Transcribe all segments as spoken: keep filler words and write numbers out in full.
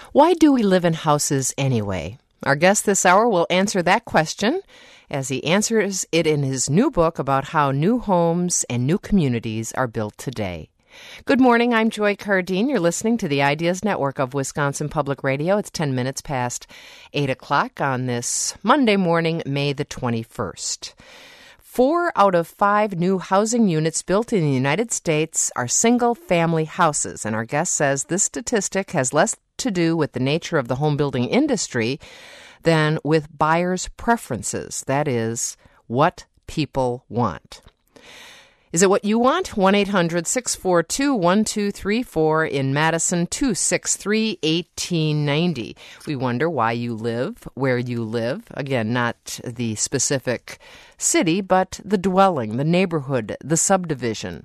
Why do we live in houses anyway? Our guest this hour will answer that question as he answers it in his new book about how new homes and new communities are built today. Good morning, I'm Joy Cardine. You're listening to the Ideas Network of Wisconsin Public Radio. It's ten minutes past eight o'clock on this Monday morning, May the twenty-first. Four out of five new housing units built in the United States are single-family houses, and our guest says this statistic has less to do with the nature of the home building industry than with buyers' preferences. That is, what people want. Is it what you want? one eight hundred six four two one two three four in Madison, two six three one eight nine zero. We wonder why you live where you live. Again, not the specific city, but the dwelling, the neighborhood, the subdivision.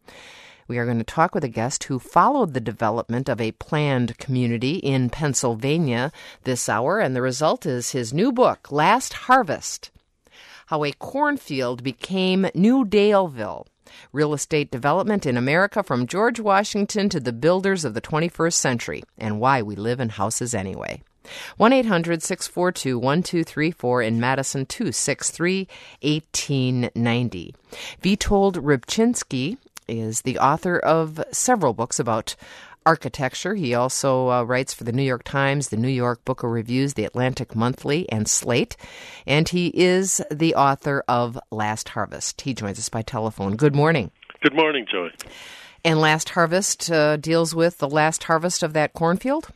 We are going to talk with a guest who followed the development of a planned community in Pennsylvania this hour, and the result is his new book, Last Harvest: How a Cornfield Became New Daleville. Real estate development in America from George Washington to the builders of the twenty-first century, and why we live in houses anyway. one eight hundred six four two one two three four in Madison, two six three one eight nine zero. Witold Rybczynski is the author of several books about architecture. He also uh, writes for the New York Times, the New York Book of Reviews, the Atlantic Monthly, and Slate. And he is the author of Last Harvest. He joins us by telephone. Good morning. Good morning, Joy. And Last Harvest uh, deals with the last harvest of that cornfield?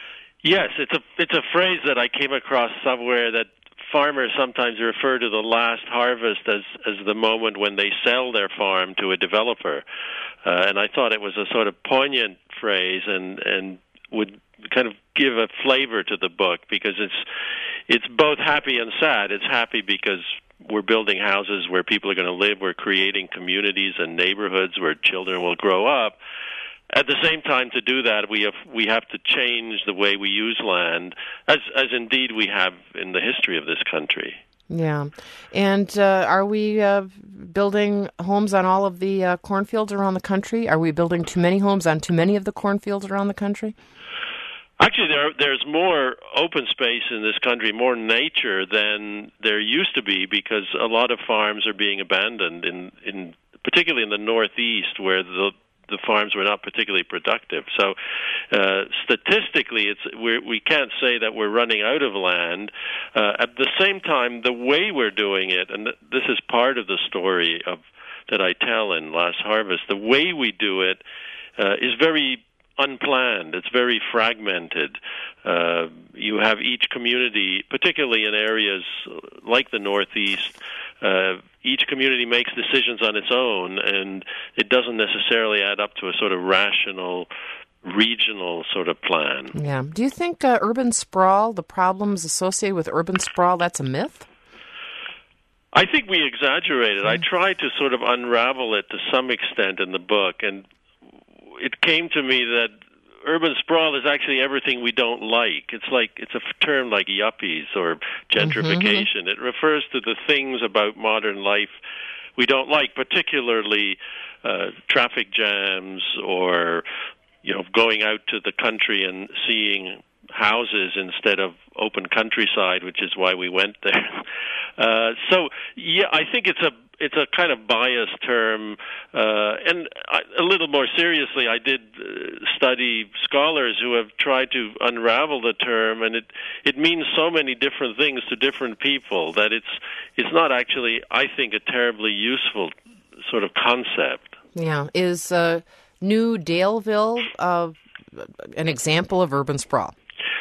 Yes, it's a it's a phrase that I came across somewhere, that farmers sometimes refer to the last harvest as, as the moment when they sell their farm to a developer. Uh, and I thought it was a sort of poignant phrase and, and would kind of give a flavor to the book, because it's it's both happy and sad. It's happy because we're building houses where people are going to live. We're creating communities and neighborhoods where children will grow up. At the same time, to do that, we have we have to change the way we use land, as as indeed we have in the history of this country. Yeah. And uh, are we uh, building homes on all of the uh, cornfields around the country? Are we building too many homes on too many of the cornfields around the country? Actually, there there's more open space in this country, more nature than there used to be, because a lot of farms are being abandoned, in, in particularly in the Northeast, where the the farms were not particularly productive. So uh, statistically, it's we're, we can't say that we're running out of land. Uh, at the same time, the way we're doing it, and th- this is part of the story of that I tell in Last Harvest, the way we do it uh, is very unplanned. It's very fragmented. Uh, you have each community, particularly in areas like the Northeast, uh, each community makes decisions on its own, and it doesn't necessarily add up to a sort of rational, regional sort of plan. Yeah. Do you think uh, urban sprawl, the problems associated with urban sprawl, that's a myth? I think we exaggerate it. Mm. I try to sort of unravel it to some extent in the book, and it came to me that urban sprawl is actually everything we don't like. It's like it's a term like yuppies or gentrification. Mm-hmm. It refers to the things about modern life we don't like, particularly uh, traffic jams, or you know, going out to the country and seeing houses instead of open countryside, which is why we went there. Uh, so, yeah, I think it's a it's a kind of biased term. Uh, and I, a little more seriously, I did uh, study scholars who have tried to unravel the term, and it it means so many different things to different people that it's it's not actually, I think, a terribly useful sort of concept. Yeah. Is uh, New Daleville uh, an example of urban sprawl?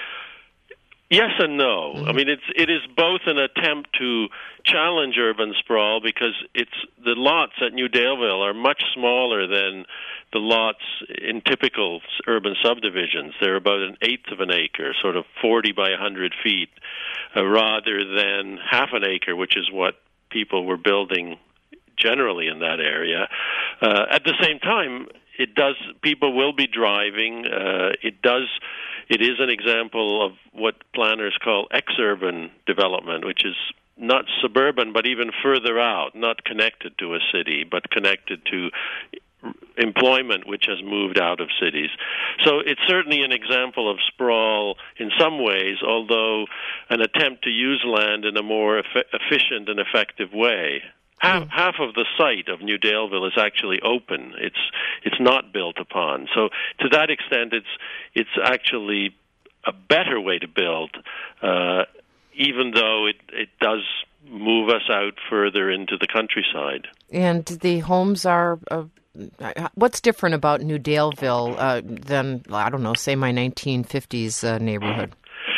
Yes and no. Mm-hmm. I mean, it's it is both an attempt to challenge urban sprawl, because it's the lots at New Daleville are much smaller than the lots in typical urban subdivisions. They're about an eighth of an acre, sort of forty by one hundred feet, uh, rather than half an acre, which is what people were building generally in that area. Uh, at the same time, it does. People will be driving. Uh, it does. It is an example of what planners call exurban development, which is not suburban, but even further out, not connected to a city, but connected to employment which has moved out of cities. So it's certainly an example of sprawl some ways, although an attempt to use land in a more eff- efficient and effective way. Half, mm. half of the site of New Daleville is actually open. It's it's not built upon. So to that extent, it's it's actually a better way to build, uh, even though it, it does move us out further into the countryside. And the homes are, uh, what's different about New Daleville uh, than, I don't know, say my nineteen fifties uh, neighborhood?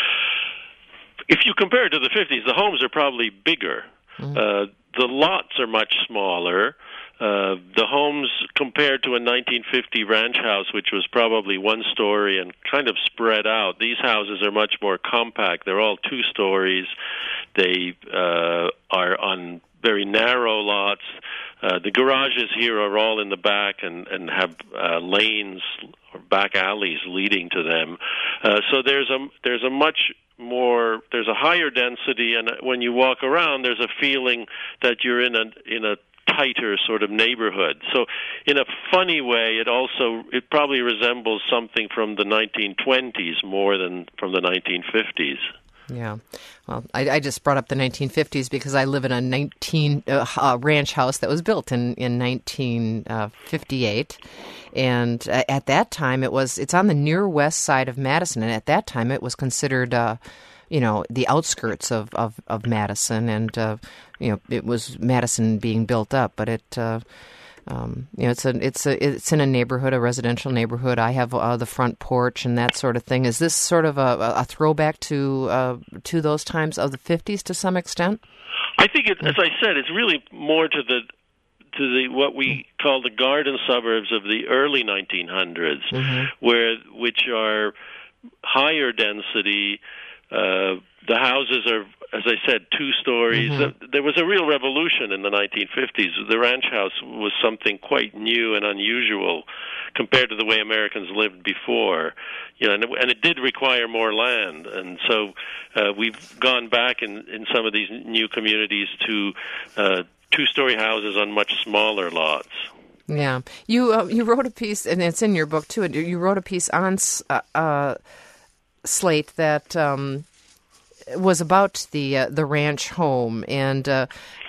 If you compare it to the fifties, the homes are probably bigger. Mm. Uh, the lots are much smaller. Uh, the homes, compared to a nineteen fifty ranch house, which was probably one story and kind of spread out, these houses are much more compact. They're all two stories. They uh, are on very narrow lots. Uh, the garages here are all in the back and, and have uh, lanes or back alleys leading to them. Uh, so there's a there's a much more there's a higher density, and when you walk around, there's a feeling that you're in a in a tighter sort of neighborhood. So in a funny way, it also it probably resembles something from the nineteen twenties more than from the nineteen fifties. Yeah. Well, I, I just brought up the nineteen fifties because I live in a nineteen uh, uh, ranch house that was built in, in nineteen fifty-eight. And uh, at that time, it was it's on the near west side of Madison. And at that time, it was considered, uh, you know, the outskirts of, of, of Madison. And, uh, you know, it was Madison being built up. But it... Uh, Um, you know, it's a, it's a, it's in a neighborhood, a residential neighborhood. I have uh, the front porch and that sort of thing. Is this sort of a, a throwback to uh, to those times of the fifties to some extent? I think, it, as I said, it's really more to the to the what we call the garden suburbs of the early nineteen hundreds, mm-hmm. where which are higher density. Uh, the houses are, as I said, two stories. Mm-hmm. There was a real revolution in the nineteen fifties. The ranch house was something quite new and unusual compared to the way Americans lived before. You know, and it, and it did require more land. And so uh, we've gone back in, in some of these new communities to uh, two-story houses on much smaller lots. Yeah. You uh, you wrote a piece, and it's in your book, too. You wrote a piece on uh, uh, Slate that... Um, was about the uh, the ranch home, and uh,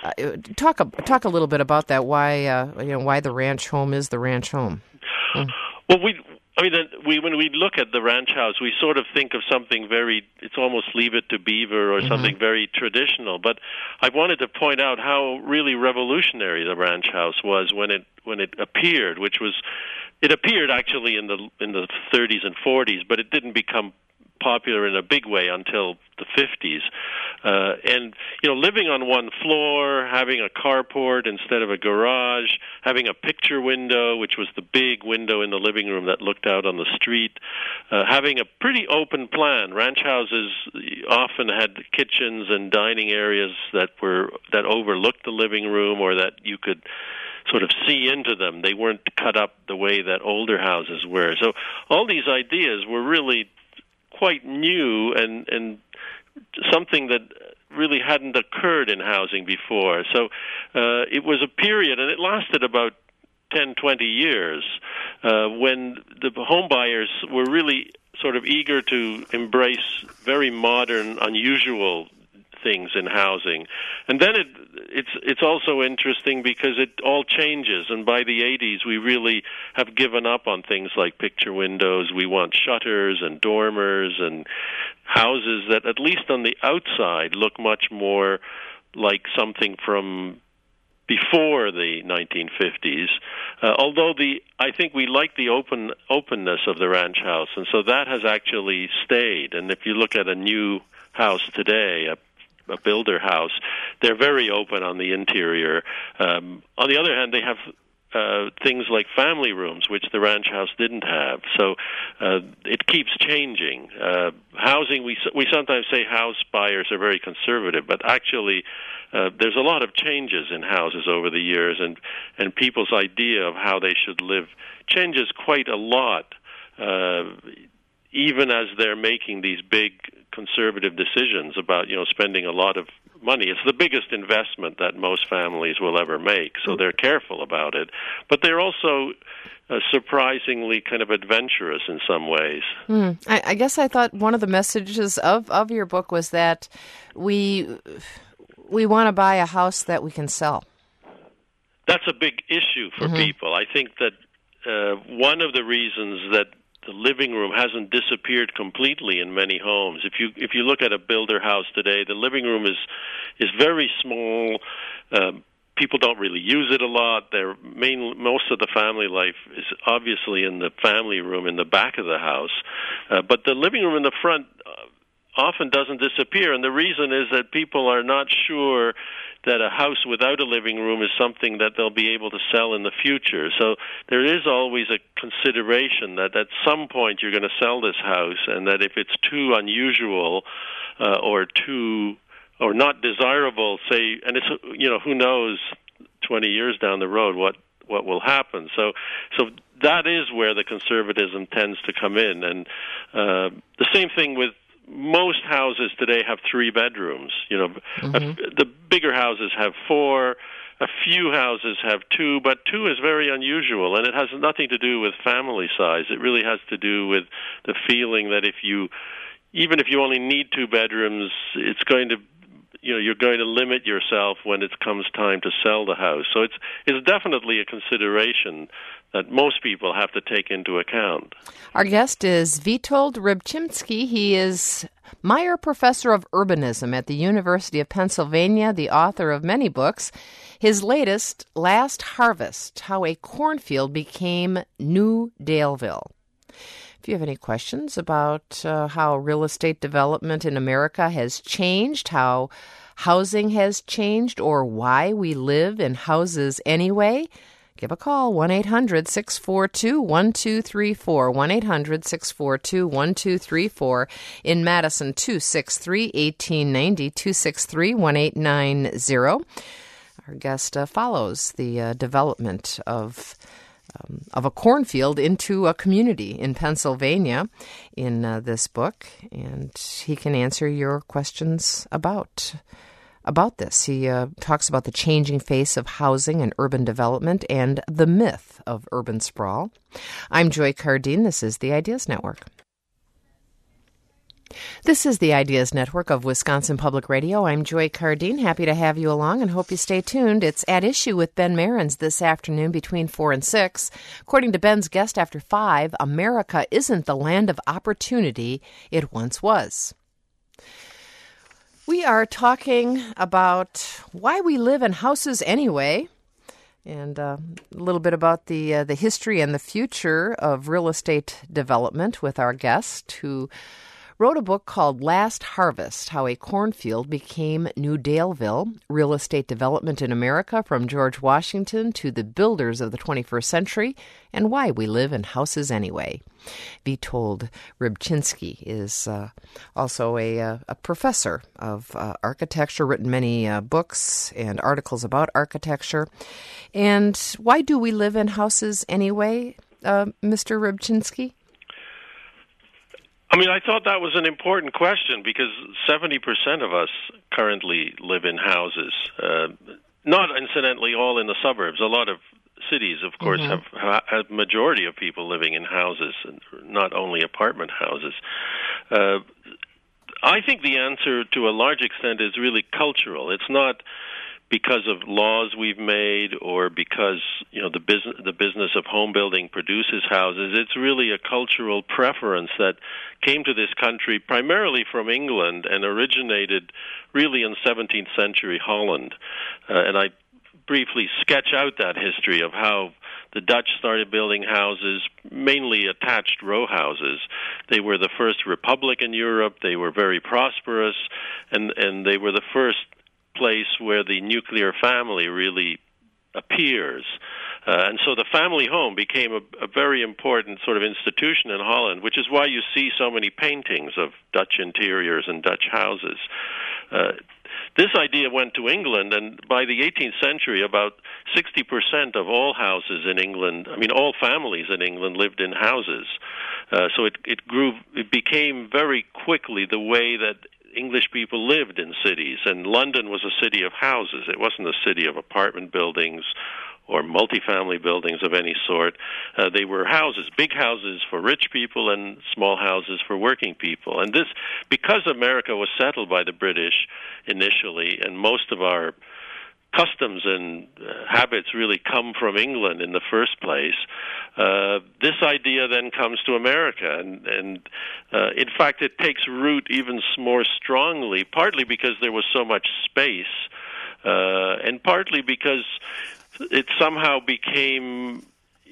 talk a, talk a little bit about that. Why uh, you know why the ranch home is the ranch home? Mm. Well, we I mean we when we look at the ranch house, we sort of think of something very it's almost Leave It to Beaver or mm-hmm. something very traditional. But I wanted to point out how really revolutionary the ranch house was when it when it appeared, which was it appeared actually in the in the thirties and forties, but it didn't become popular in a big way until the fifties. Uh, and, you know, living on one floor, having a carport instead of a garage, having a picture window, which was the big window in the living room that looked out on the street, uh, having a pretty open plan. Ranch houses often had kitchens and dining areas that were that overlooked the living room or that you could sort of see into them. They weren't cut up the way that older houses were. So all these ideas were really quite new and, and something that really hadn't occurred in housing before. So uh, it was a period, and it lasted about ten, twenty years, uh, when the home buyers were really sort of eager to embrace very modern, unusual things in housing. And then it, it's it's also interesting because it all changes, and by the eighties we really have given up on things like picture windows. We want shutters and dormers and houses that, at least on the outside, look much more like something from before the nineteen fifties. Uh, although the I think we like the open openness of the ranch house, and so that has actually stayed. And if you look at a new house today, a a builder house, they're very open on the interior. Um, on the other hand, they have uh, things like family rooms, which the ranch house didn't have. So uh, it keeps changing. Uh, housing, we we sometimes say house buyers are very conservative, but actually uh, there's a lot of changes in houses over the years, and, and people's idea of how they should live changes quite a lot, uh, even as they're making these big conservative decisions about, you know, spending a lot of money. It's the biggest investment that most families will ever make, so they're careful about it. But they're also uh, surprisingly kind of adventurous in some ways. Mm. I, I guess I thought one of the messages of, of your book was that we we want to buy a house that we can sell. That's a big issue for mm-hmm. people. I think that uh, one of the reasons that the living room hasn't disappeared completely in many homes. If you if you look at a builder house today, the living room is is very small. Um, people don't really use it a lot. They're main, most of the family life is obviously in the family room in the back of the house. Uh, but the living room in the front uh, often doesn't disappear, and the reason is that people are not sure that a house without a living room is something that they'll be able to sell in the future. So there is always a consideration that at some point you're going to sell this house, and that if it's too unusual uh, or too or not desirable, say, and it's, you know, who knows twenty years down the road what what will happen. So so that is where the conservatism tends to come in. And uh, the same thing with most houses today have three bedrooms. You know, mm-hmm. a, the bigger houses have four. A few houses have two, but two is very unusual, and it has nothing to do with family size. It really has to do with the feeling that if you, even if you only need two bedrooms, it's going to, you know, you're going to limit yourself when it comes time to sell the house. So it's it's definitely a consideration that most people have to take into account. Our guest is Witold Rybczynski. He is Meyer Professor of Urbanism at the University of Pennsylvania, the author of many books. His latest, Last Harvest, How a Cornfield Became New Daleville. If you have any questions about uh, how real estate development in America has changed, how housing has changed, or why we live in houses anyway, give a call, one eight hundred six four two one two three four, one eight hundred six four two one two three four. In Madison, two six three, one eight nine zero, two six three, one eight nine zero. Our guest uh, follows the uh, development of um, of a cornfield into a community in Pennsylvania in uh, this book, and he can answer your questions about about this. He uh, talks about the changing face of housing and urban development and the myth of urban sprawl. I'm Joy Cardine. This is the Ideas Network. This is the Ideas Network of Wisconsin Public Radio. I'm Joy Cardine. Happy to have you along and hope you stay tuned. It's At Issue with Ben Marins this afternoon between four and six. According to Ben's guest after five, America isn't the land of opportunity it once was. We are talking about why we live in houses anyway, and uh, a little bit about the uh, the history and the future of real estate development with our guest, who wrote a book called Last Harvest, How a Cornfield Became New Daleville, Real Estate Development in America from George Washington to the Builders of the twenty-first Century, and Why We Live in Houses Anyway. Witold Rybczynski is uh, also a, uh, a professor of uh, architecture, written many uh, books and articles about architecture. And why do we live in houses anyway, uh, Mister Rybczynski? I mean, I thought that was an important question because seventy percent of us currently live in houses. Uh, not, incidentally, all in the suburbs. A lot of cities, of course, mm-hmm. have have majority of people living in houses, and not only apartment houses. Uh, I think the answer, to a large extent, is really cultural. It's not because of laws we've made or because, you know, the business the business of home building produces houses. It's really a cultural preference that came to this country primarily from England and originated really in seventeenth century Holland. Uh, and I briefly sketch out that history of how the Dutch started building houses, mainly attached row houses. They were the first republic in Europe. They were very prosperous, and, and they were the first place where the nuclear family really appears. Uh, and so the family home became a, a very important sort of institution in Holland, which is why you see so many paintings of Dutch interiors and Dutch houses. Uh, this idea went to England, and by the eighteenth century, about sixty percent of all houses in England, I mean, all families in England lived in houses. Uh, so it, it grew, it became very quickly the way that English people lived in cities, and London was a city of houses. It wasn't a city of apartment buildings or multifamily buildings of any sort. Uh, they were houses, big houses for rich people and small houses for working people. And this, because America was settled by the British initially, and most of our customs and uh, habits really come from England in the first place, uh, this idea then comes to America. And, and uh, in fact, it takes root even more strongly, partly because there was so much space, uh, and partly because it somehow became,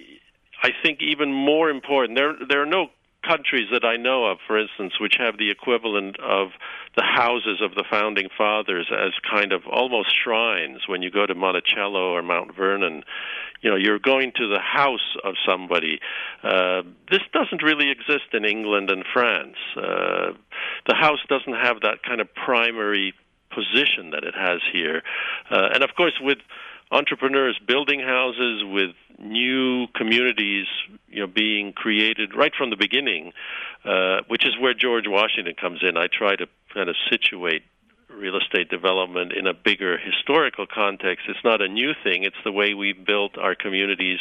I think, even more important. There, there are no countries that I know of, for instance, which have the equivalent of the houses of the Founding Fathers as kind of almost shrines. When you go to Monticello or Mount Vernon, you know, you're going to the house of somebody. Uh, this doesn't really exist in England and France. Uh, the house doesn't have that kind of primary position that it has here. Uh, and of course, with entrepreneurs building houses, with new communities, you know, being created right from the beginning, uh, which is where George Washington comes in. I try to kind of situate real estate development in a bigger historical context. It's not a new thing. It's the way we built our communities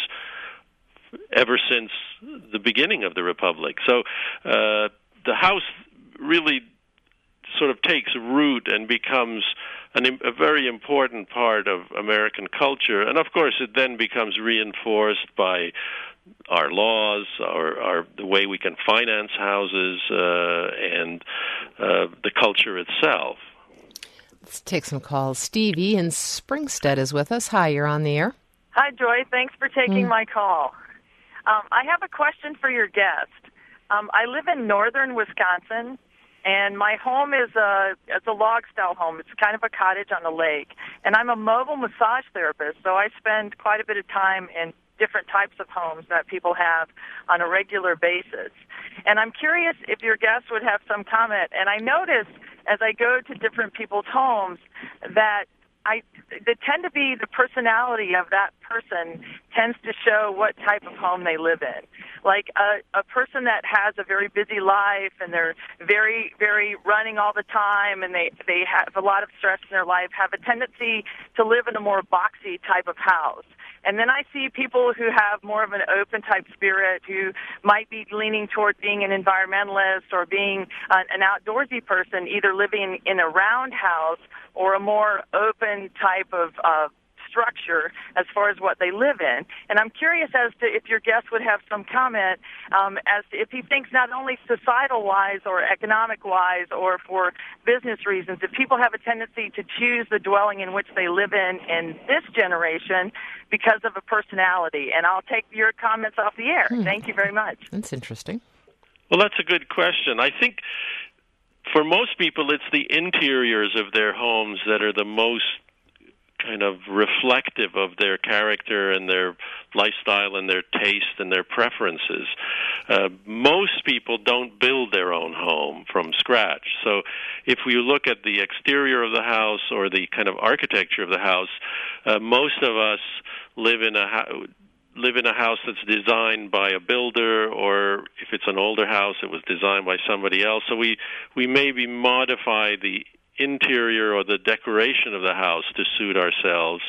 ever since the beginning of the Republic. So uh, the house really sort of takes root and becomes an, a very important part of American culture. And of course, it then becomes reinforced by our laws, our, our the way we can finance houses, uh, and uh, the culture itself. Let's take some calls. Stevie in Springstead is with us. Hi, you're on the air. Hi, Joy. Thanks for taking Mm. my call. Um, I have a question for your guest. Um, I live in northern Wisconsin, and my home is a it's a log-style home. It's kind of a cottage on a lake. And I'm a mobile massage therapist, so I spend quite a bit of time in different types of homes that people have on a regular basis. And I'm curious if your guest would have some comment. And I notice as I go to different people's homes that I they tend to be the personality of that person tends to show what type of home they live in. Like a, a person that has a very busy life and they're very, very running all the time and they, they have a lot of stress in their life have a tendency to live in a more boxy type of house. And then I see people who have more of an open type spirit who might be leaning toward being an environmentalist or being an, an outdoorsy person, either living in a round house or a more open type of uh, structure as far as what they live in. And I'm curious as to if your guest would have some comment um, as to if he thinks not only societal-wise or economic-wise or for business reasons, if people have a tendency to choose the dwelling in which they live in in this generation because of a personality. And I'll take your comments off the air. Hmm. Thank you very much. That's interesting. Well, that's a good question. I think for most people, it's the interiors of their homes that are the most kind of reflective of their character and their lifestyle and their taste and their preferences. Uh, most people don't build their own home from scratch. So if we look at the exterior of the house or the kind of architecture of the house, uh, most of us live in a house live in a house that's designed by a builder, or if it's an older house, it was designed by somebody else. So we, we maybe modify the interior or the decoration of the house to suit ourselves.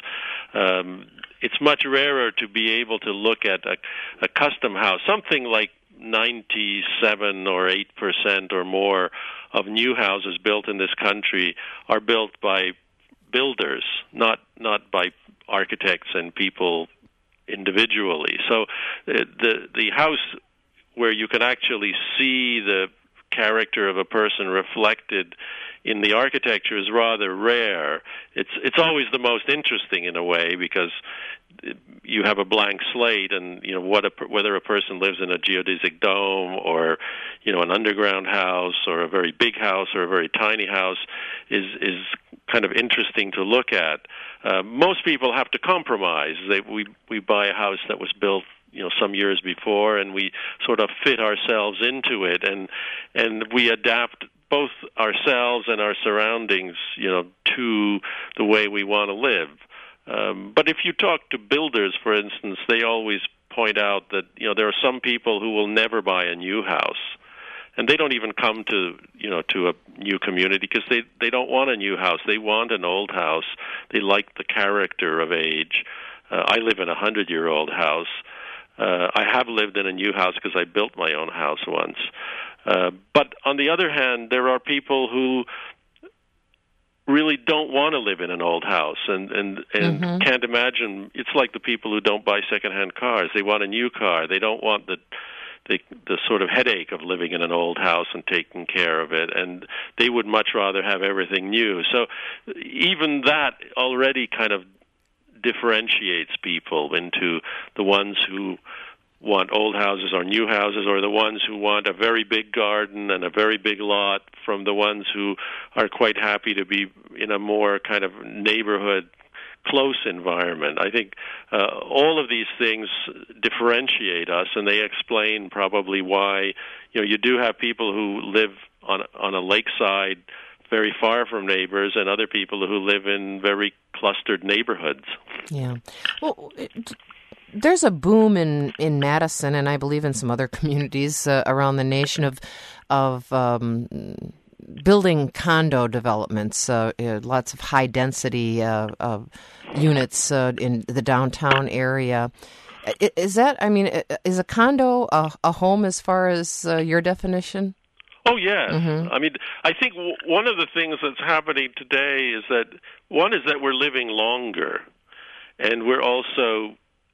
Um, it's much rarer to be able to look at a, a custom house. Something like ninety-seven or eight percent or more of new houses built in this country are built by builders, not not by architects and people individually. So uh, the the house where you can actually see the character of a person reflected in the architecture is rather rare. It's it's always the most interesting in a way because you have a blank slate, and you know what a, whether a person lives in a geodesic dome or you know an underground house or a very big house or a very tiny house is is kind of interesting to look at. Uh, most people have to compromise. They, we we buy a house that was built you know some years before, and we sort of fit ourselves into it, and and we adapt both ourselves and our surroundings, you know, to the way we want to live. Um, but if you talk to builders, for instance, they always point out that, you know, there are some people who will never buy a new house. and they don't even come to you know to a new community because they they don't want a new house. They want an old house. They like the character of age. Uh, I live in a hundred-year-old house. Uh, I have lived in a new house because I built my own house once. Uh, but on the other hand, there are people who really don't want to live in an old house and and, and mm-hmm. can't imagine. It's like the people who don't buy secondhand cars. They want a new car. They don't want the the, the sort of headache of living in an old house and taking care of it, and they would much rather have everything new. So even that already kind of differentiates people into the ones who want old houses or new houses, or the ones who want a very big garden and a very big lot, from the ones who are quite happy to be in a more kind of neighborhood close environment. I think uh, all of these things differentiate us, and they explain probably why you know you do have people who live on on a lakeside very far from neighbors, and other people who live in very clustered neighborhoods. Yeah. Well, it, there's a boom in, in Madison, and I believe in some other communities uh, around the nation, of of um, building condo developments, uh, uh, lots of high-density uh, uh, units uh, in the downtown area. Is that, I mean, is a condo a, a home as far as uh, your definition? Oh, yes. Mm-hmm. I mean, I think w- one of the things that's happening today is that, one is that we're living longer, and we're also,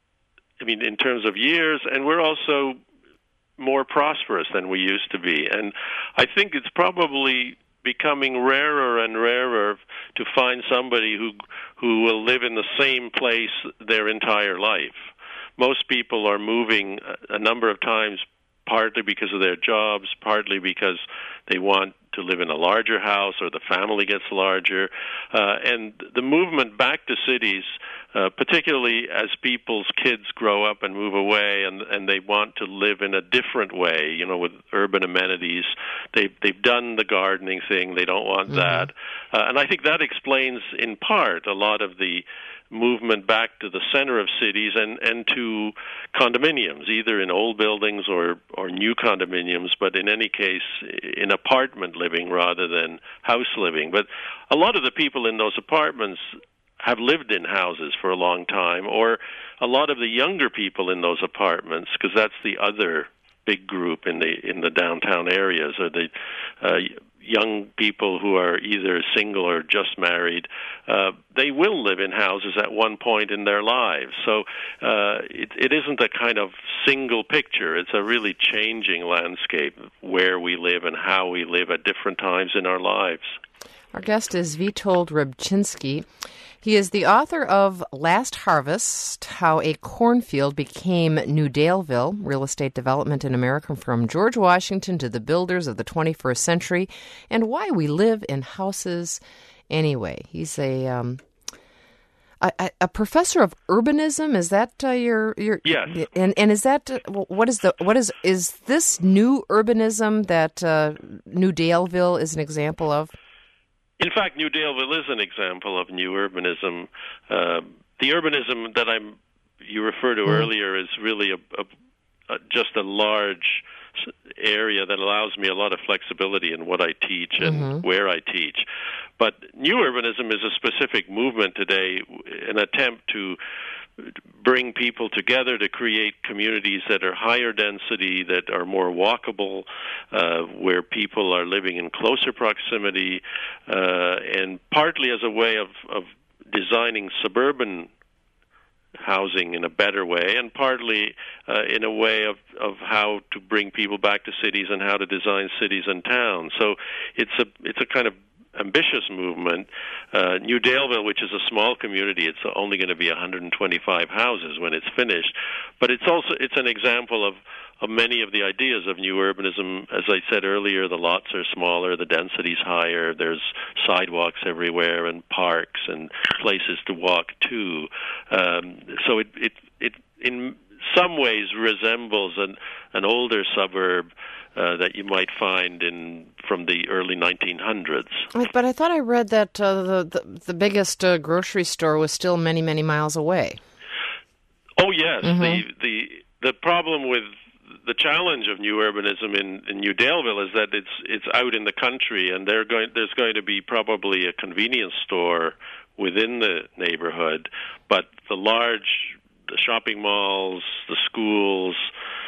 I mean, in terms of years, and we're also more prosperous than we used to be. And I think it's probably becoming rarer and rarer to find somebody who who will live in the same place their entire life. Most people are moving a number of times, partly because of their jobs, partly because they want to live in a larger house or the family gets larger. Uh, and the movement back to cities, uh, particularly as people's kids grow up and move away and, and they want to live in a different way, you know, with urban amenities. They've, they've done the gardening thing. They don't want mm-hmm. that. Uh, and I think that explains, in part, a lot of the movement back to the center of cities and, and to condominiums, either in old buildings or, or new condominiums, but in any case, in apartment living rather than house living. But a lot of the people in those apartments have lived in houses for a long time, or a lot of the younger people in those apartments, because that's the other big group in the in the downtown areas, are the uh, young people who are either single or just married. Uh, they will live in houses at one point in their lives. So uh, it, it isn't a kind of single picture. It's a really changing landscape where we live and how we live at different times in our lives. Our guest is Witold Rybczynski. He is the author of Last Harvest, How a Cornfield Became New Daleville, Real Estate Development in America from George Washington to the Builders of the twenty-first Century, and Why We Live in Houses Anyway. He's a um, a, a professor of urbanism. Is that uh, your your? Yes. And and is that uh, what is the what is is this new urbanism that uh, New Daleville is an example of? In fact, New Daleville is an example of new urbanism. Uh, the urbanism that I'm you referred to mm. earlier is really a, a, a, just a large area that allows me a lot of flexibility in what I teach and mm-hmm. where I teach. But new urbanism is a specific movement today, an attempt to bring people together to create communities that are higher density, that are more walkable, uh, where people are living in closer proximity, uh, and partly as a way of, of designing suburban housing in a better way, and partly uh, in a way of, of how to bring people back to cities and how to design cities and towns. So it's a it's a kind of ambitious movement. Uh, New Daleville, which is a small community, it's only going to be one hundred twenty-five houses when it's finished, but it's also it's an example of, of many of the ideas of new urbanism. As I said earlier, the lots are smaller, the density's higher, there's sidewalks everywhere and parks and places to walk to. Um, so it, it it in some ways resembles an an older suburb Uh, that you might find in from the early nineteen hundreds. But I thought I read that uh, the, the the biggest uh, grocery store was still many many miles away. Oh yes, mm-hmm. the the the problem with the challenge of new urbanism in, in New Daleville is that it's it's out in the country, and they're going, there's going to be probably a convenience store within the neighborhood, but the large the shopping malls, the schools,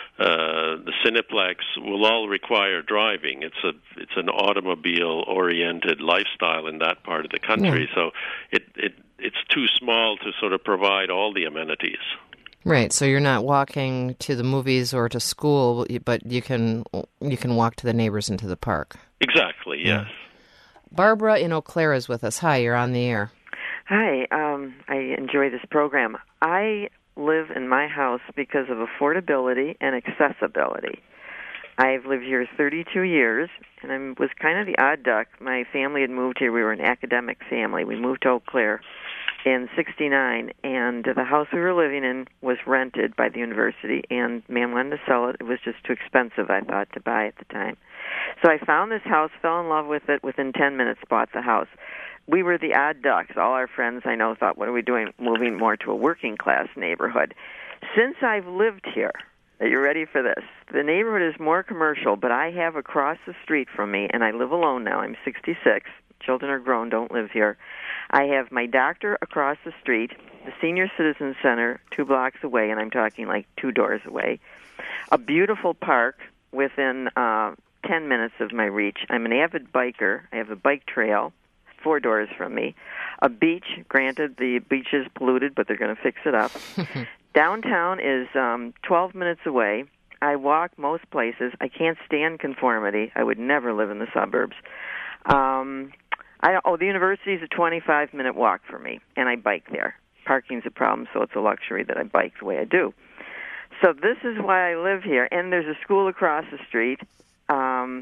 uh, the Cineplex will all require driving. It's a it's an automobile-oriented lifestyle in that part of the country, yeah. so it, it it's too small to sort of provide all the amenities. Right, so you're not walking to the movies or to school, but you can you can walk to the neighbors and to the park. Exactly, yes. Yeah. Barbara in Eau Claire is with us. Hi, you're on the air. Hi, um, I enjoy this program. I live in my house because of affordability and accessibility. I've lived here thirty-two years, and I was kind of the odd duck. My family had moved here. We were an academic family. We moved to Eau Claire in sixty-nine, and the house we were living in was rented by the university, and man wanted to sell it. It was just too expensive, I thought, to buy at the time. So I found this house, fell in love with it, within ten minutes bought the house. We were the odd ducks. All our friends I know thought, what are we doing, moving more to a working-class neighborhood? Since I've lived here, are you ready for this? The neighborhood is more commercial, but I have across the street from me, and I live alone now. I'm sixty-six. Children are grown, don't live here. I have my doctor across the street, the Senior Citizen Center two blocks away, and I'm talking like two doors away, a beautiful park within uh, ten minutes of my reach. I'm an avid biker. I have a bike trail four doors from me. A beach, granted, the beach is polluted, but they're going to fix it up. Downtown is um, twelve minutes away. I walk most places. I can't stand conformity. I would never live in the suburbs. Um, I, oh, the university is a twenty-five minute walk for me, and I bike there. Parking's a problem, so it's a luxury that I bike the way I do. So this is why I live here, and there's a school across the street. Um,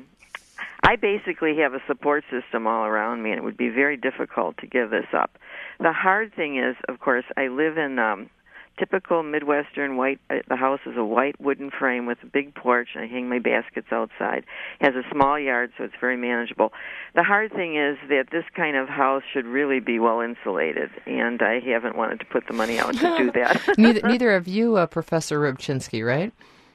I basically have a support system all around me, and it would be very difficult to give this up. The hard thing is, of course, I live in um, typical Midwestern white. Uh, the house is a white wooden frame with a big porch, and I hang my baskets outside. It has a small yard, so it's very manageable. The hard thing is that this kind of house should really be well insulated, and I haven't wanted to put the money out to do that. neither, neither of you, uh, Professor Rybczynski, right?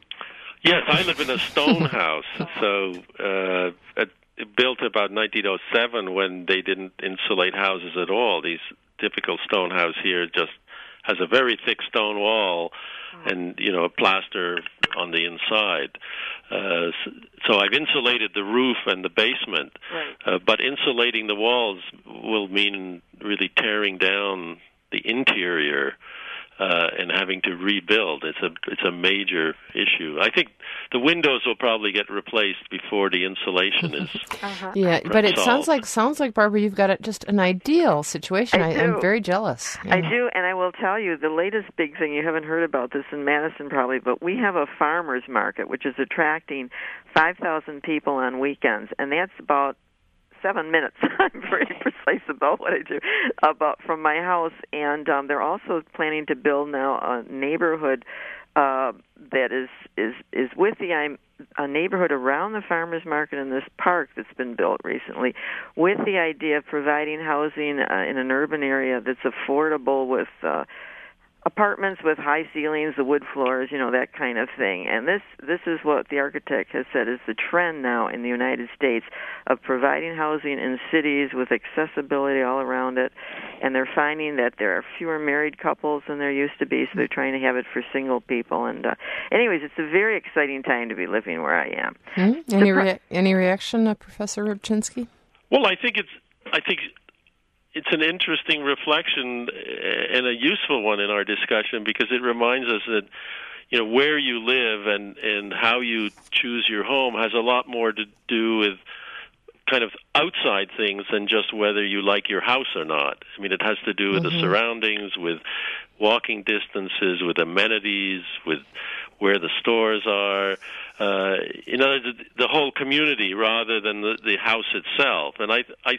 Yes, I live in a stone house, so uh, it, it built about nineteen oh seven when they didn't insulate houses at all. These typical stone house here just has a very thick stone wall and, you know, a plaster on the inside. Uh, so I've insulated the roof and the basement, right. uh, but insulating the walls will mean really tearing down the interior Uh, and having to rebuild. It's a it's a major issue. I think the windows will probably get replaced before the insulation is. uh-huh. Yeah, but it solved. sounds like sounds like Barbara, you've got a, just an ideal situation. I, I I'm very jealous. Yeah. I do, and I will tell you the latest big thing. You haven't heard about this in Madison probably, but we have a farmers market which is attracting five thousand people on weekends, and that's about seven minutes. I'm very precise about what I do about from my house, and um, they're also planning to build now a neighborhood uh, that is is is with the um, a neighborhood around the farmers market in this park that's been built recently, with the idea of providing housing uh, in an urban area that's affordable with. Uh, Apartments with high ceilings, the wood floors, you know, that kind of thing. And this this is what the architect has said is the trend now in the United States of providing housing in cities with accessibility all around it. And they're finding that there are fewer married couples than there used to be, so they're trying to have it for single people. And uh, anyways, it's a very exciting time to be living where I am. Mm-hmm. Any rea- any reaction, uh, Professor Rybczynski? Well, I think it's I think. It's an interesting reflection and a useful one in our discussion because it reminds us that, you know, where you live and, and how you choose your home has a lot more to do with kind of outside things than just whether you like your house or not. I mean, it has to do with mm-hmm. the surroundings, with walking distances, with amenities, with where the stores are. Uh, you know, the, the whole community rather than the, the house itself. And I, I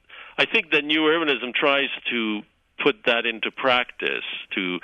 I think that new urbanism tries to put that into practice, to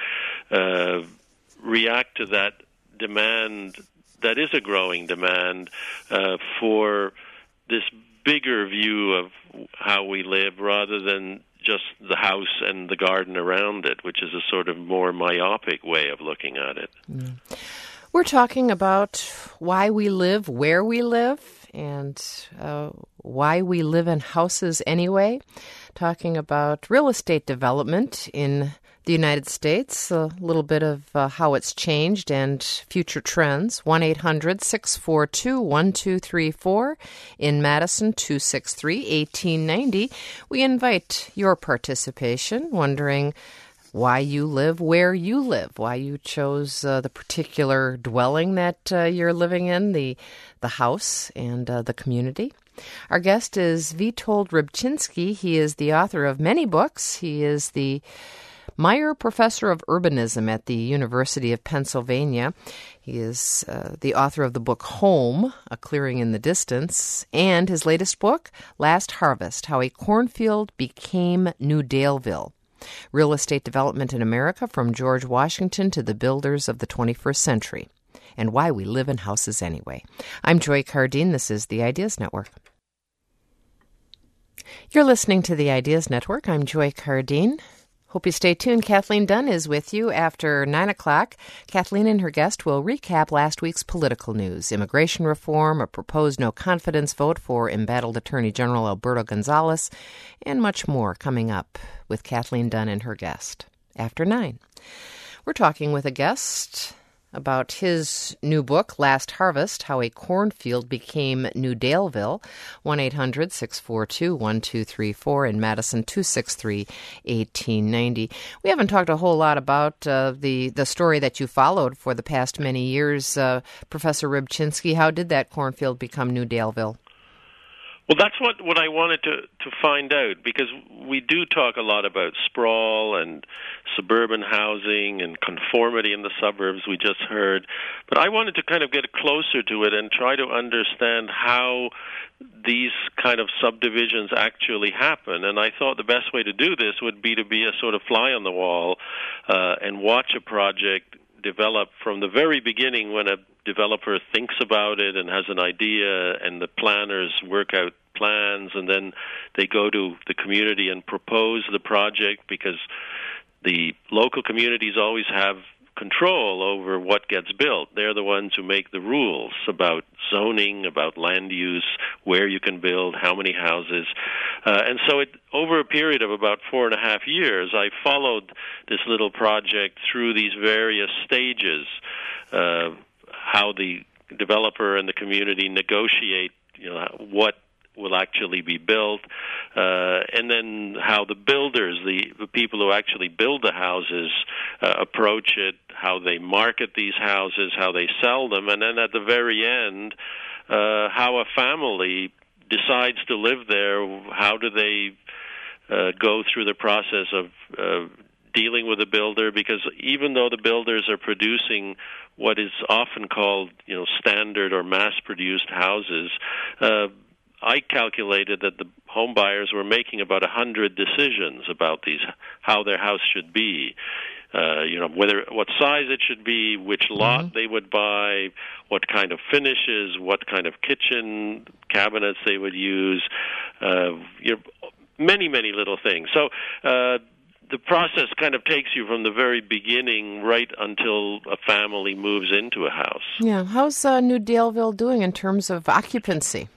uh, react to that demand that is a growing demand uh, for this bigger view of how we live rather than just the house and the garden around it, which is a sort of more myopic way of looking at it. Mm. We're talking about why we live where we live and uh, why we live in houses anyway. Talking about real estate development in the United States, a little bit of uh, how it's changed and future trends. one eight hundred six four two one two three four. In Madison, two six three one eight nine zero. We invite your participation, wondering why you live where you live, why you chose uh, the particular dwelling that uh, you're living in, the the house and uh, the community. Our guest is Witold Rybczynski. He is the author of many books. He is the Meyer Professor of Urbanism at the University of Pennsylvania. He is uh, the author of the book Home, A Clearing in the Distance, and his latest book, Last Harvest, How a Cornfield Became New Daleville. Real Estate Development in America from George Washington to the Builders of the twenty-first Century, and Why We Live in Houses Anyway. I'm Joy Cardine. This is the Ideas Network. You're listening to the Ideas Network. I'm Joy Cardine. Hope you stay tuned. Kathleen Dunn is with you after nine o'clock. Kathleen and her guest will recap last week's political news, immigration reform, a proposed no-confidence vote for embattled Attorney General Alberto Gonzales, and much more coming up with Kathleen Dunn and her guest after nine. We're talking with a guest about his new book, Last Harvest, How a Cornfield Became New Daleville. one eight hundred six four two one two three four. In Madison, two six three one eight nine zero. We haven't talked a whole lot about uh, the, the story that you followed for the past many years. Uh, Professor Rybczynski, how did that cornfield become New Daleville? Well, that's what, what I wanted to, to find out, because we do talk a lot about sprawl and suburban housing and conformity in the suburbs, we just heard. But I wanted to kind of get closer to it and try to understand how these kind of subdivisions actually happen. And I thought the best way to do this would be to be a sort of fly on the wall uh, and watch a project develop from the very beginning, when a developer thinks about it and has an idea and the planners work out plans, and then they go to the community and propose the project, because the local communities always have control over what gets built. They're the ones who make the rules about zoning, about land use, where you can build, how many houses. Uh, and so it, over a period of about four and a half years, I followed this little project through these various stages, uh, how the developer and the community negotiate, you know, what will actually be built, uh, and then how the builders, the, the people who actually build the houses, uh, approach it, how they market these houses, how they sell them, and then at the very end, uh, how a family decides to live there. How do they uh, go through the process of uh, dealing with a builder? Because even though the builders are producing what is often called, you know, standard or mass-produced houses, uh, I calculated that the home buyers were making about a hundred decisions about these, how their house should be. Uh, you know, whether what size it should be, which lot mm-hmm. they would buy, what kind of finishes, what kind of kitchen cabinets they would use, uh, you know, many, many little things. So uh, the process kind of takes you from the very beginning right until a family moves into a house. Yeah. How's uh, New Daleville doing in terms of occupancy?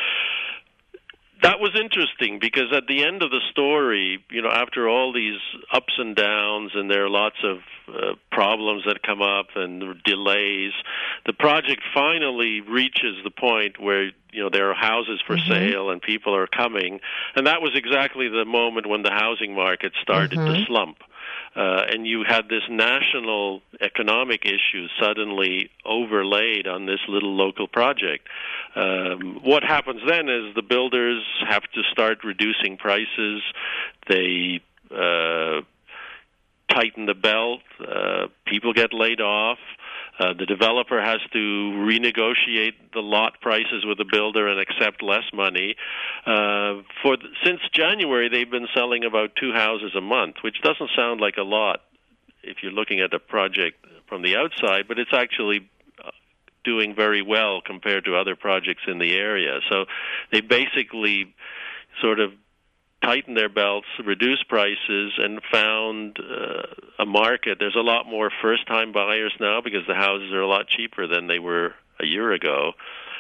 That was interesting, because at the end of the story, you know, after all these ups and downs, and there are lots of uh, problems that come up and delays, the project finally reaches the point where, you know, there are houses for mm-hmm. sale and people are coming. And that was exactly the moment when the housing market started mm-hmm. to slump. Uh, and you had this national economic issue suddenly overlaid on this little local project. Um, what happens then is the builders have to start reducing prices. They uh, tighten the belt. Uh, people get laid off. Uh, the developer has to renegotiate the lot prices with the builder and accept less money. Uh, for the, since January, they've been selling about two houses a month, which doesn't sound like a lot if you're looking at a project from the outside, but it's actually doing very well compared to other projects in the area. So they basically sort of tightened their belts, reduced prices, and found uh, a market. There's a lot more first-time buyers now because the houses are a lot cheaper than they were a year ago.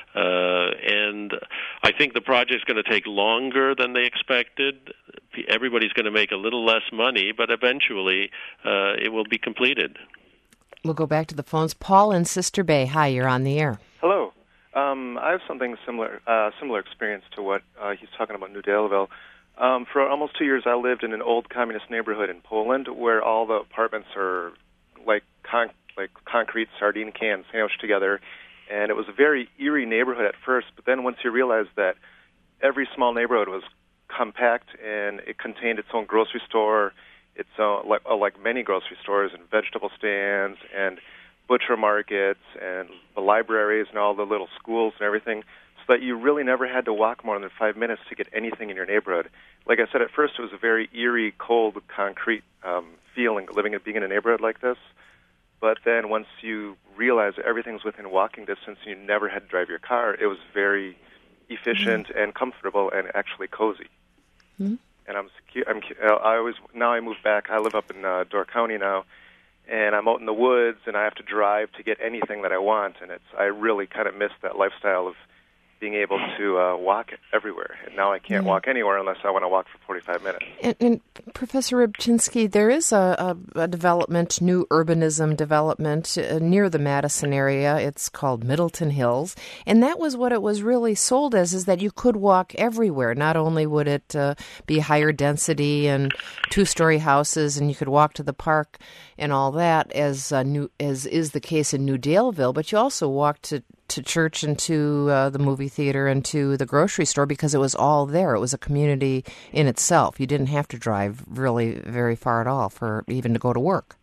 Uh, and I think the project's going to take longer than they expected. Everybody's going to make a little less money, but eventually uh, it will be completed. We'll go back to the phones. Paul in Sister Bay. Hi, you're on the air. Hello. Um, I have something similar, uh, similar experience to what uh, he's talking about, New Daleville. Um, for almost two years, I lived in an old communist neighborhood in Poland where all the apartments are like con- like concrete sardine cans sandwiched together. And it was a very eerie neighborhood at first, but then once you realize that every small neighborhood was compact and it contained its own grocery store, its own, like, uh, like many grocery stores and vegetable stands and butcher markets and the libraries and all the little schools and everything, so that you really never had to walk more than five minutes to get anything in your neighborhood. Like I said, at first it was a very eerie, cold, concrete um, feeling living and being in a neighborhood like this. But then once you realize that everything's within walking distance and you never had to drive your car, it was very efficient mm-hmm. and comfortable and actually cozy. Mm-hmm. And I'm, I'm, I always, now I moved back. I live up in uh, Door County now, and I'm out in the woods, and I have to drive to get anything that I want. And it's, I really kind of miss that lifestyle of being able to uh, walk everywhere. And now I can't yeah. walk anywhere unless I want to walk for forty-five minutes. And, and Professor Rybczynski, there is a, a, a development, new urbanism development uh, near the Madison area. It's called Middleton Hills. And that was what it was really sold as, is that you could walk everywhere. Not only would it uh, be higher density and two-story houses, and you could walk to the park and all that, as uh, new, as is the case in New Daleville, but you also walked to to church and to uh, the movie theater and to the grocery store because it was all there. It was a community in itself. You didn't have to drive really very far at all for even to go to work.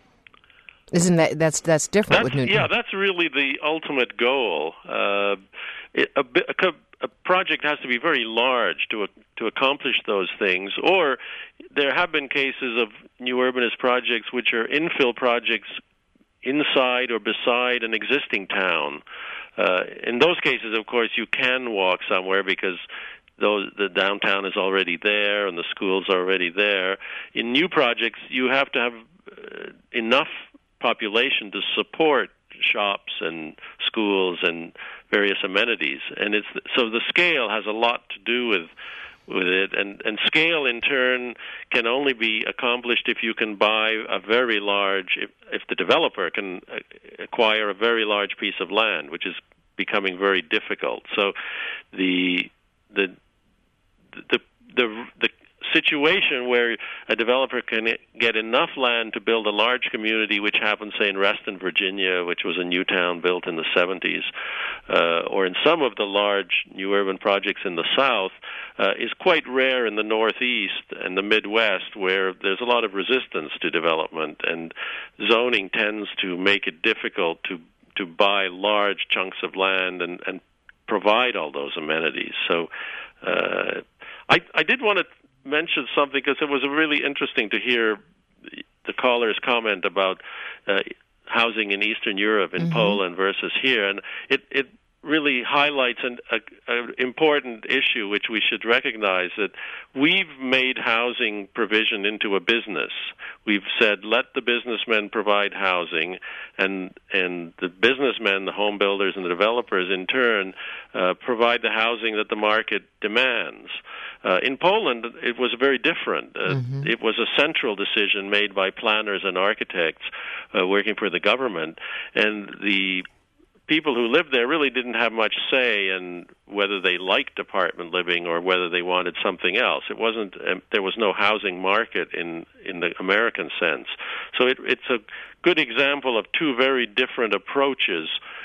Isn't that that's that's different that's, with New? Yeah, that's really the ultimate goal. Uh, it, a, a, a project has to be very large to to accomplish those things. Or there have been cases of new urbanist projects which are infill projects inside or beside an existing town. Uh, in those cases, of course, you can walk somewhere because those, the downtown is already there and the school's already there. In new projects, you have to have uh, enough population to support shops and schools and various amenities. And it's so the scale has a lot to do with with it, and, and scale in turn can only be accomplished if you can buy a very large, if, if the developer can acquire a very large piece of land, which is becoming very difficult. So the the the the, the situation where a developer can get enough land to build a large community, which happened, say, in Reston, Virginia, which was a new town built in the seventies, uh, or in some of the large new urban projects in the South, uh, is quite rare in the Northeast and the Midwest, where there's a lot of resistance to development, and zoning tends to make it difficult to to buy large chunks of land and, and provide all those amenities. So uh, I, I did want to mention something because it was really interesting to hear the caller's comment about uh, housing in Eastern Europe, in mm-hmm. Poland versus here, and it, it really highlights an a, a important issue which we should recognize, that we've made housing provision into a business. We've said, let the businessmen provide housing, and and the businessmen, the home builders and the developers in turn, uh, provide the housing that the market demands. Uh, in Poland, it was very different. Uh, mm-hmm. It was a central decision made by planners and architects uh, working for the government, and the people who lived there really didn't have much say in whether they liked apartment living or whether they wanted something else. It wasn't. Um, there was no housing market in in the American sense. So it, it's a good example of two very different approaches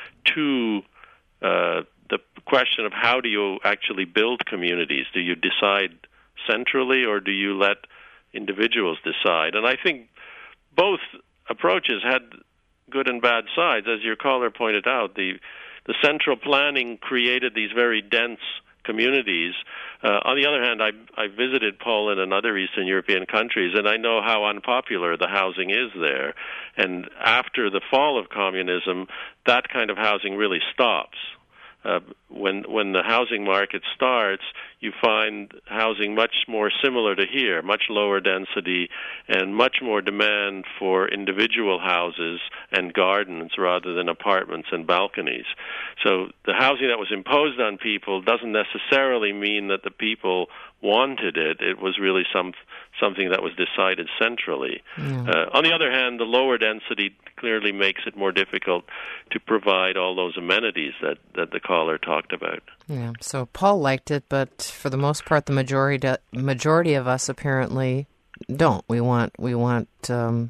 to uh, the question of how do you actually build communities? Do you decide centrally or do you let individuals decide? And I think both approaches had good and bad sides. As your caller pointed out, the the central planning created these very dense communities. Uh, on the other hand, I, I visited Poland and other Eastern European countries, and I know how unpopular the housing is there. And after the fall of communism, that kind of housing really stops. Uh, when when the housing market starts, you find housing much more similar to here, much lower density and much more demand for individual houses and gardens rather than apartments and balconies. So the housing that was imposed on people doesn't necessarily mean that the people wanted it. It was really some something that was decided centrally. Yeah. Uh, on the other hand, the lower density clearly makes it more difficult to provide all those amenities that, that the caller talked about. Yeah. So Paul liked it, but for the most part, the majority majority of us apparently don't. We want we want. Um,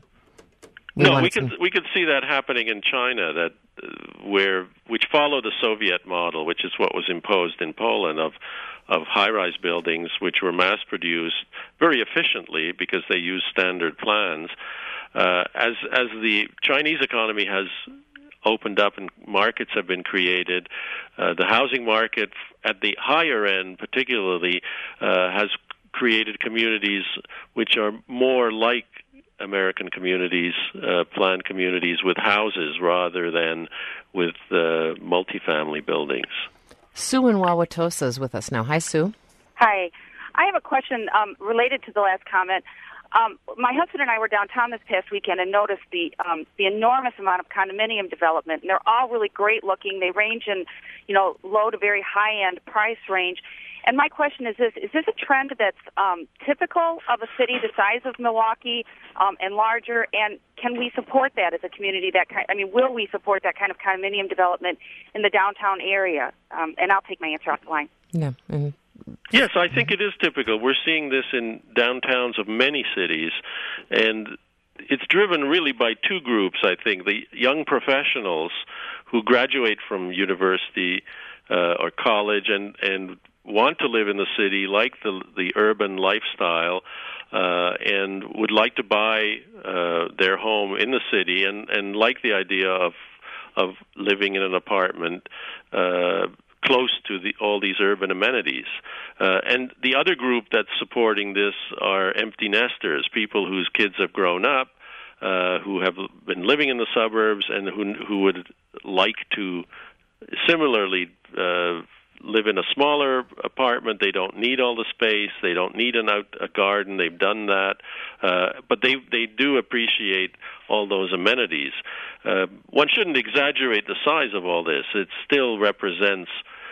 we no, want we some... can we could see that happening in China, that uh, where which followed the Soviet model, which is what was imposed in Poland of. of high-rise buildings which were mass-produced very efficiently because they used standard plans. Uh, as as the Chinese economy has opened up and markets have been created, uh, the housing market at the higher end particularly uh, has created communities which are more like American communities, uh, planned communities with houses rather than with uh, multifamily buildings. Sue in Wauwatosa is with us now. Hi, Sue. Hi. I have a question um, related to the last comment. Um, my husband and I were downtown this past weekend and noticed the um, the enormous amount of condominium development. And they're all really great looking. They range in, you know, low to very high-end price range. And my question is this, is this a trend that's um, typical of a city the size of Milwaukee um, and larger? And can we support that as a community? That kind, I mean, will we support that kind of condominium development in the downtown area? Um, and I'll take my answer off the line. Yeah. Mm-hmm. Yes, I think it is typical. We're seeing this in downtowns of many cities, and it's driven really by two groups, I think. The young professionals who graduate from university uh, or college and, and want to live in the city, like the the urban lifestyle, uh, and would like to buy uh, their home in the city, and, and like the idea of of living in an apartment uh, close to the, all these urban amenities. Uh, and the other group that's supporting this are empty nesters, people whose kids have grown up, uh, who have been living in the suburbs, and who who would like to similarly uh, live in a smaller apartment. They don't need all the space. They don't need an out a garden. They've done that, uh, but they they do appreciate all those amenities. Uh, one shouldn't exaggerate the size of all this. It still represents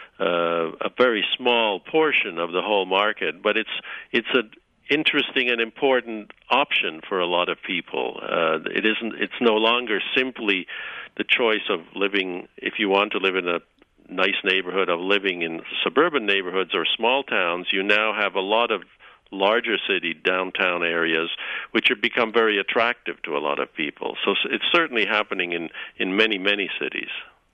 uh, a very small portion of the whole market, but it's it's an interesting and important option for a lot of people. Uh, it isn't. It's no longer simply the choice of living, if you want to live in a nice neighborhood, of living in suburban neighborhoods or small towns. You now have a lot of larger city downtown areas which have become very attractive to a lot of people. So it's certainly happening in, in many, many cities.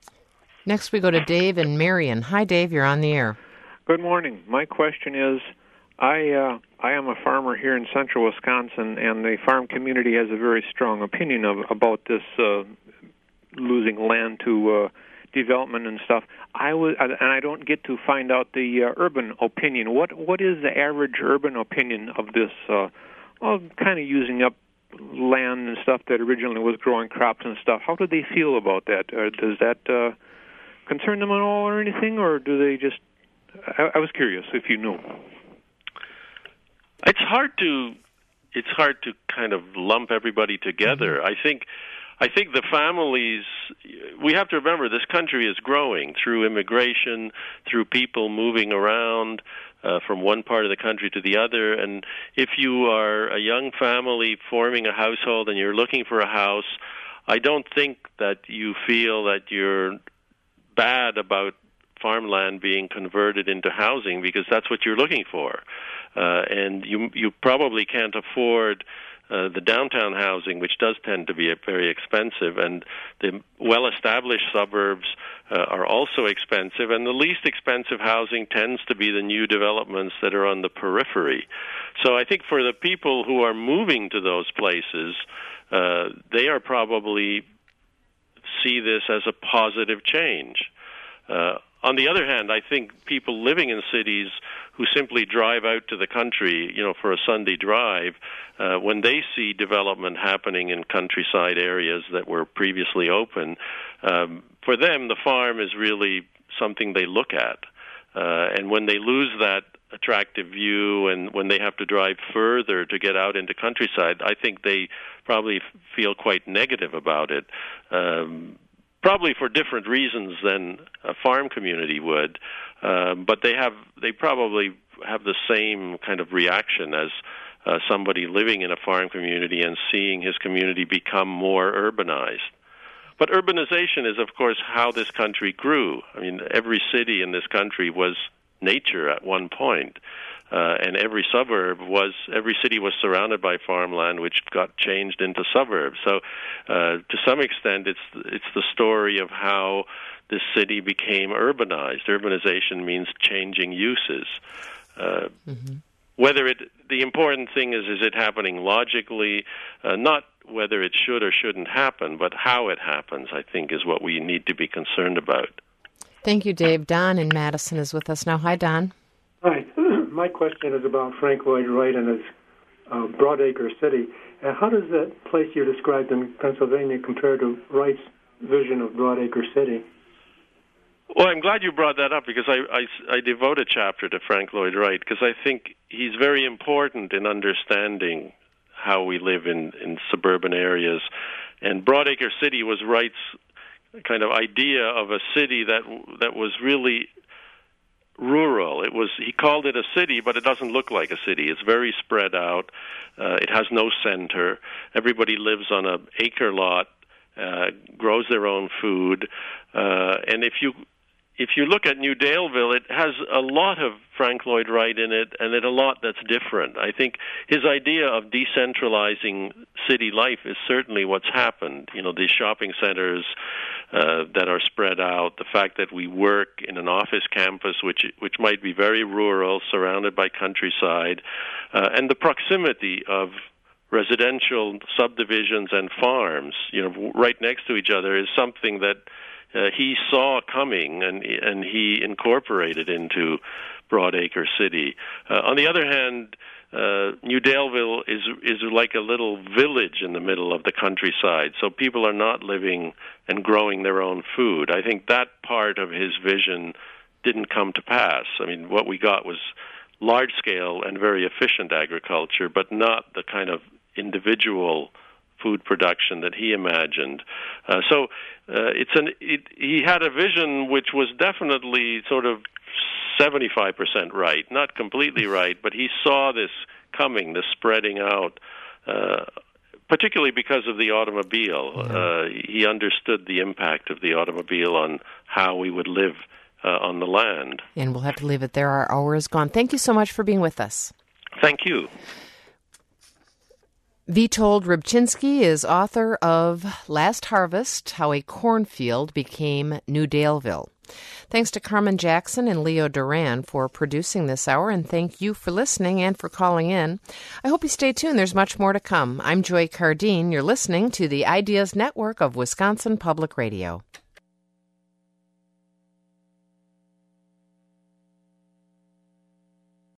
Next we go to Dave and Marion. Hi, Dave. You're on the air. Good morning. My question is, I uh, I am a farmer here in central Wisconsin, and the farm community has a very strong opinion of about this uh, losing land to uh, development and stuff. I was, and I don't get to find out the uh, urban opinion. What what is the average urban opinion of this? Uh, well, kind of using up land and stuff that originally was growing crops and stuff. How do they feel about that? Or does that uh, concern them at all, or anything, or do they just? I, I was curious if you knew. It's hard to it's hard to kind of lump everybody together. Mm-hmm. I think. I think the families, we have to remember this country is growing through immigration, through people moving around uh, from one part of the country to the other. And if you are a young family forming a household and you're looking for a house, I don't think that you feel that you're bad about farmland being converted into housing, because that's what you're looking for. Uh, and you you probably can't afford Uh, the downtown housing, which does tend to be very expensive, and the well-established suburbs uh, are also expensive, and the least expensive housing tends to be the new developments that are on the periphery. So I think for the people who are moving to those places, uh, they are probably see this as a positive change. Uh, on the other hand, I think people living in cities who simply drive out to the country, you know, for a Sunday drive, uh, when they see development happening in countryside areas that were previously open, um, for them the farm is really something they look at. Uh, and when they lose that attractive view, and when they have to drive further to get out into countryside, I think they probably feel quite negative about it, um, probably for different reasons than a farm community would, um, but they have they probably have the same kind of reaction as uh, somebody living in a farm community and seeing his community become more urbanized. But urbanization is, of course, how this country grew. I mean, every city in this country was nature at one point, uh, and every suburb was, every city was surrounded by farmland, which got changed into suburbs. So, uh, to some extent, it's it's the story of how this city became urbanized. Urbanization means changing uses. Uh, mm-hmm. Whether it, the important thing is, is it happening logically, uh, not whether it should or shouldn't happen, but how it happens, I think, is what we need to be concerned about. Thank you, Dave. Don in Madison is with us now. Hi, Don. Hi. My question is about Frank Lloyd Wright and his uh, Broadacre City. Uh, how does that place you described in Pennsylvania compare to Wright's vision of Broadacre City? Well, I'm glad you brought that up, because I, I, I devote a chapter to Frank Lloyd Wright, because I think he's very important in understanding how we live in, in suburban areas. And Broadacre City was Wright's kind of idea of a city that that was really rural. It was, he called it a city, but it doesn't look like a city. It's very spread out. Uh, it has no center. Everybody lives on an acre lot, uh, grows their own food, uh, and if you If you look at New Daleville, it has a lot of Frank Lloyd Wright in it, and it a lot that's different. I think his idea of decentralizing city life is certainly what's happened. You know, these shopping centers uh, that are spread out, the fact that we work in an office campus, which which might be very rural, surrounded by countryside, uh, and the proximity of residential subdivisions and farms, you know, right next to each other, is something that Uh, he saw coming, and and he incorporated into Broadacre City. Uh, on the other hand, uh, New Daleville is is like a little village in the middle of the countryside, so people are not living and growing their own food. I think that part of his vision didn't come to pass. I mean, what we got was large-scale and very efficient agriculture, but not the kind of individual food production that he imagined. Uh, so uh, it's an it, he had a vision which was definitely sort of seventy-five percent right, not completely right, but he saw this coming, this spreading out, uh, particularly because of the automobile. Mm-hmm. Uh, he understood the impact of the automobile on how we would live uh, on the land. And we'll have to leave it there. Our hour is gone. Thank you so much for being with us. Thank you. Witold Rybczynski is author of Last Harvest, How a Cornfield Became New Daleville. Thanks to Carmen Jackson and Leo Duran for producing this hour, and thank you for listening and for calling in. I hope you stay tuned. There's much more to come. I'm Joy Cardine. You're listening to the Ideas Network of Wisconsin Public Radio.